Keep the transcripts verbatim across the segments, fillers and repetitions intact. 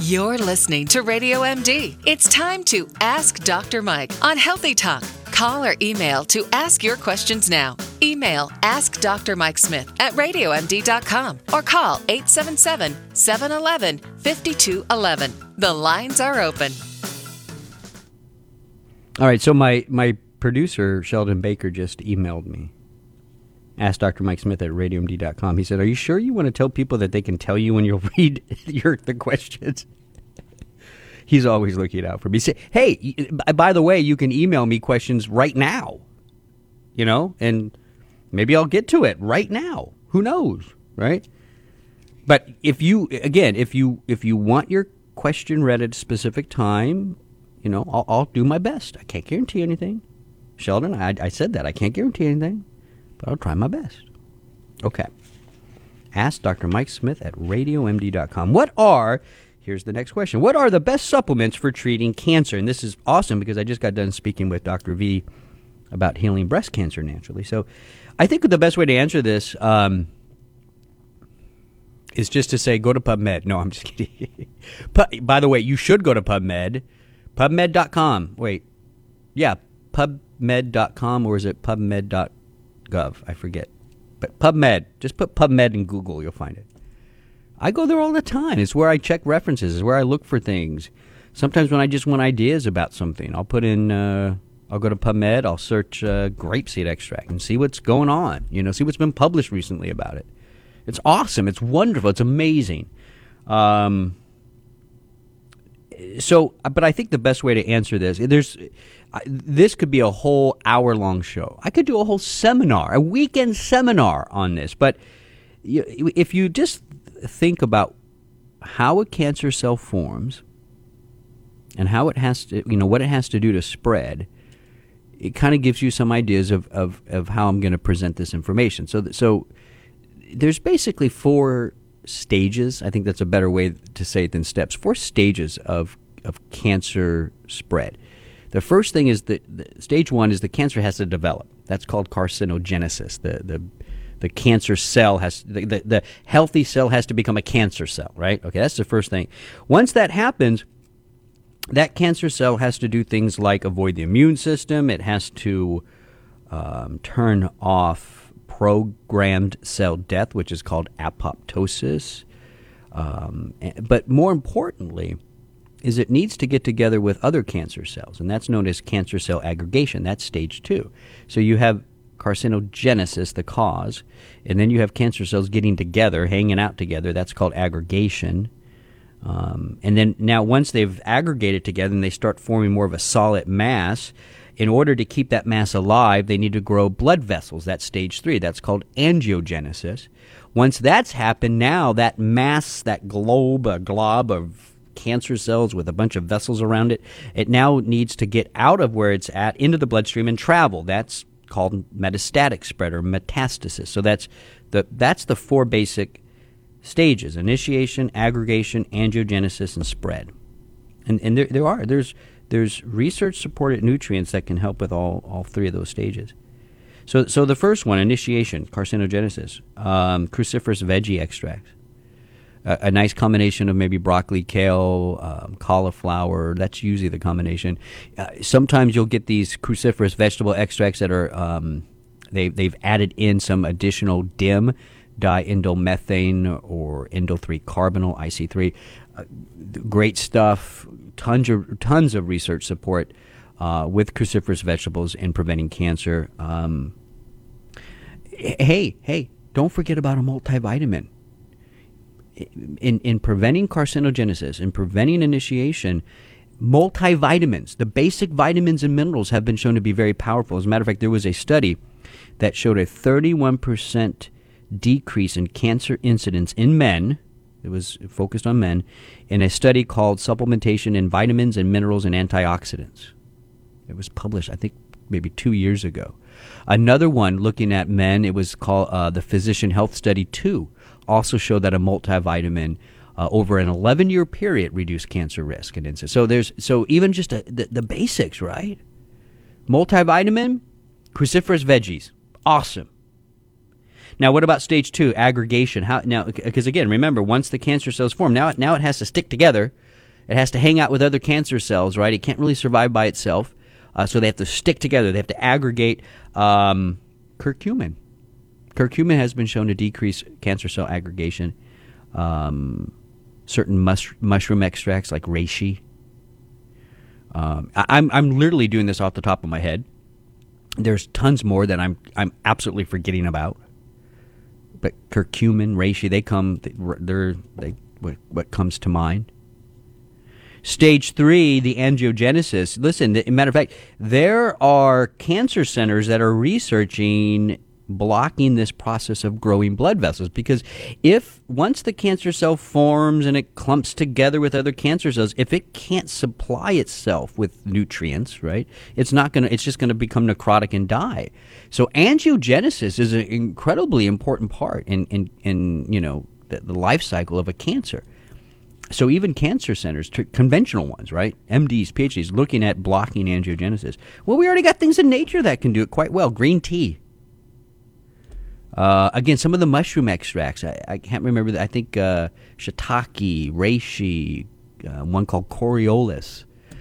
You're listening to Radio M D. It's time to Ask Doctor Mike on Healthy Talk. Call or email to ask your questions now. Email ask Doctor Mike Smith at radio m d dot com or call eight seven seven, seven one one, five two one one. The lines are open. All right, so my, my producer, Sheldon Baker, just emailed me. Ask Doctor Mike Smith at radio m d dot com. He said, are you sure you want to tell people that they can tell you when you'll read your the questions? He's always looking out for me. Say, hey, by the way, you can email me questions right now, you know, and maybe I'll get to it right now. Who knows, right? But if you, again, if you if you want your question read at a specific time, you know, I'll, I'll do my best. I can't guarantee anything. Sheldon, I, I said that. I can't guarantee anything. But I'll try my best. Okay. Ask Doctor Mike Smith at radio m d dot com. What are, here's the next question, what are the best supplements for treating cancer? And this is awesome because I just got done speaking with Doctor V about healing breast cancer naturally. So I think the best way to answer this um, is just to say go to PubMed. No, I'm just kidding. By the way, you should go to PubMed. PubMed dot com. Wait. Yeah, PubMed dot com, or is it PubMed dot gov? I forget. But PubMed. Just put PubMed in Google. You'll find it. I go there all the time. It's where I check references. It's where I look for things. Sometimes when I just want ideas about something, I'll put in, uh, I'll go to PubMed. I'll search uh, grapeseed extract and see what's going on. You know, see what's been published recently about it. It's awesome. It's wonderful. It's amazing. Um, so, but I think the best way to answer this, there's, this could be a whole hour-long show. I could do a whole seminar, a weekend seminar on this. But if you just think about how a cancer cell forms and how it has to, you know, what it has to do to spread, it kind of gives you some ideas of, of, of how I'm going to present this information. So, so there's basically four stages. I think that's a better way to say it than steps. Four stages of of cancer spread. The first thing is that the, stage one is the cancer has to develop. That's called carcinogenesis. The the the cancer cell has the, the the healthy cell has to become a cancer cell, right? Okay, that's the first thing. Once that happens, that cancer cell has to do things like avoid the immune system. It has to um, turn off programmed cell death, which is called apoptosis. Um, but more importantly, is it needs to get together with other cancer cells, and that's known as cancer cell aggregation. That's stage two. So you have carcinogenesis, the cause, and then you have cancer cells getting together, hanging out together. That's called aggregation. Um, and then now once they've aggregated together and they start forming more of a solid mass, in order to keep that mass alive, they need to grow blood vessels. That's stage three. That's called angiogenesis. Once that's happened, now that mass, that globe, a glob of cancer cells with a bunch of vessels around it, it now needs to get out of where it's at into the bloodstream and travel. That's called metastatic spread or metastasis. So that's the that's the four basic stages: initiation, aggregation, angiogenesis, and spread. And and there there are there's there's research supported nutrients that can help with all all three of those stages. So so the first one, initiation, carcinogenesis, um, cruciferous veggie extracts. A, a nice combination of maybe broccoli, kale, um, cauliflower. That's usually the combination. Uh, sometimes you'll get these cruciferous vegetable extracts that are um, they they've added in some additional D I M, diindolmethane or indole three carbonyl, I C three. Uh, great stuff. Tons of tons of research support uh, with cruciferous vegetables in preventing cancer. Um, hey, hey, don't forget about a multivitamin. In in preventing carcinogenesis, in preventing initiation, multivitamins, the basic vitamins and minerals have been shown to be very powerful. As a matter of fact, there was a study that showed a thirty-one percent decrease in cancer incidence in men. It was focused on men in a study called Supplementation in Vitamins and Minerals and Antioxidants. It was published, I think, maybe two years ago. Another one looking at men, it was called uh, the Physician Health Study two, also showed that a multivitamin uh, over an eleven-year period reduced cancer risk and incidence. So there's so even just a, the, the basics, right? Multivitamin, cruciferous veggies, awesome. Now, what about stage two, aggregation? How now? Because again, remember, once the cancer cells form, now it, now it has to stick together It has to hang out with other cancer cells, right? It can't really survive by itself. Uh, so they have to stick together. They have to aggregate um, curcumin. Curcumin has been shown to decrease cancer cell aggregation. Um, certain mus- mushroom extracts like reishi. Um, I- I'm I'm literally doing this off the top of my head. There's tons more that I'm I'm absolutely forgetting about. But curcumin, reishi, they come. They're they what, what comes to mind. Stage three, the angiogenesis. Listen, as a matter of fact, there are cancer centers that are researching blocking this process of growing blood vessels, because if once the cancer cell forms and it clumps together with other cancer cells, if it can't supply itself with nutrients, right, it's not going to, it's just going to become necrotic and die. So angiogenesis is an incredibly important part in, in, in you know, the, the life cycle of a cancer. So even cancer centers, t- conventional ones, right, M Ds, P H Ds, looking at blocking angiogenesis. Well, we already got things in nature that can do it quite well. Green tea. Uh, again, some of the mushroom extracts, I, I can't remember. The, I think uh, shiitake, reishi, uh, one called Coriolis.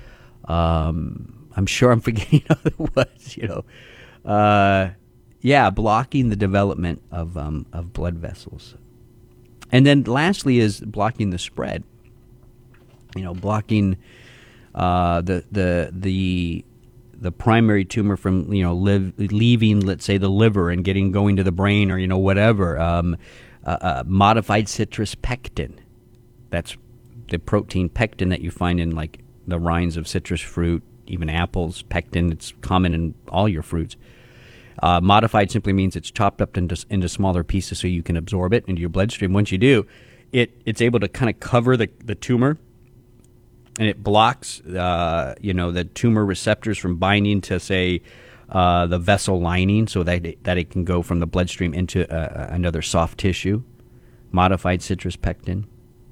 Um, I'm sure I'm forgetting other ones, you know. Uh, yeah, blocking the development of um, of blood vessels. And then lastly is blocking the spread. You know, blocking uh, the the the the primary tumor from you know live, leaving, let's say, the liver and getting going to the brain, or you know whatever. Um, uh, uh, modified citrus pectin. That's the protein pectin that you find in like the rinds of citrus fruit, even apples. Pectin, it's common in all your fruits. Uh, modified simply means it's chopped up into, into smaller pieces so you can absorb it into your bloodstream. Once you do, it it's able to kind of cover the, the tumor, and it blocks uh, you know the tumor receptors from binding to, say, uh, the vessel lining, so that it, that it can go from the bloodstream into uh, another soft tissue. Modified citrus pectin.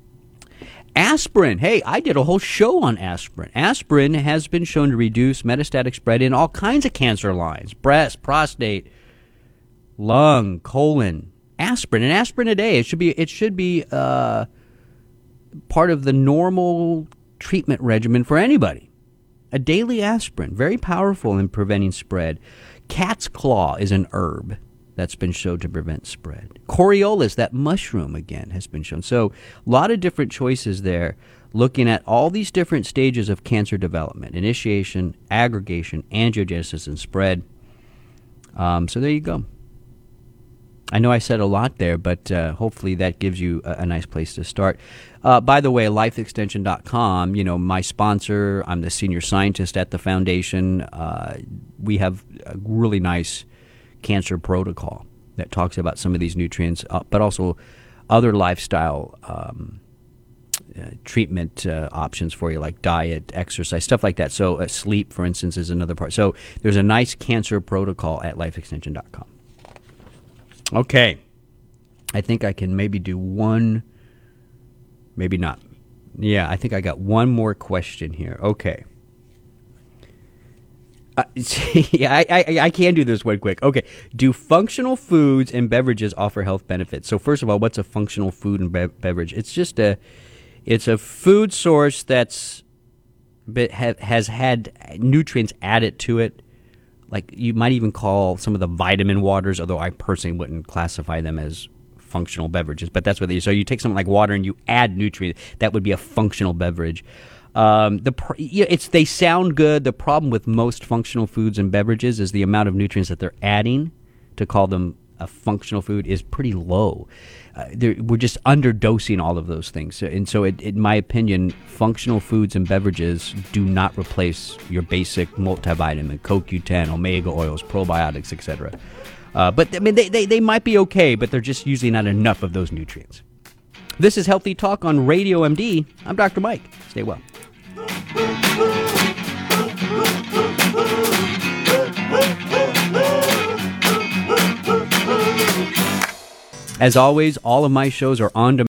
Aspirin. Hey, I did a whole show on aspirin. Aspirin has been shown to reduce metastatic spread in all kinds of cancer lines. Breast, prostate, lung, colon. Aspirin. An aspirin a day. It should be it should be uh, part of the normal treatment regimen for anybody. A daily aspirin. Very powerful in preventing spread. Cat's claw is an herb that's been shown to prevent spread. Coriolis, that mushroom, again, has been shown. So a lot of different choices there, looking at all these different stages of cancer development: initiation, aggregation, angiogenesis, and spread. Um, so there you go. I know I said a lot there, but uh, hopefully that gives you a, a nice place to start. Uh, by the way, life extension dot com, you know, my sponsor, I'm the senior scientist at the foundation. Uh, we have a really nice cancer protocol that talks about some of these nutrients, uh, but also other lifestyle um, uh, treatment uh, options for you, like diet, exercise, stuff like that. So uh, sleep, for instance, is another part. So there's a nice cancer protocol at life extension dot com. Okay. I think I can maybe do one, maybe not. Yeah, I think I got one more question here. Okay. Uh, yeah, I, I I can do this one quick. Okay, do functional foods and beverages offer health benefits? So first of all, what's a functional food and be- beverage? It's just a, it's a food source that's, been, ha, has had nutrients added to it. Like you might even call some of the vitamin waters, although I personally wouldn't classify them as functional beverages. But that's what they. So you take something like water and you add nutrients. That would be a functional beverage. Um, the yeah, it's they sound good. The problem with most functional foods and beverages is the amount of nutrients that they're adding to call them a functional food is pretty low. Uh, we're just underdosing all of those things. And so, it, in my opinion, functional foods and beverages do not replace your basic multivitamin, C O Q ten, omega oils, probiotics, et cetera. Uh, but I mean, they, they, they might be okay, but they're just usually not enough of those nutrients. This is Healthy Talk on Radio M D. I'm Doctor Mike. Stay well. As always, all of my shows are on demand.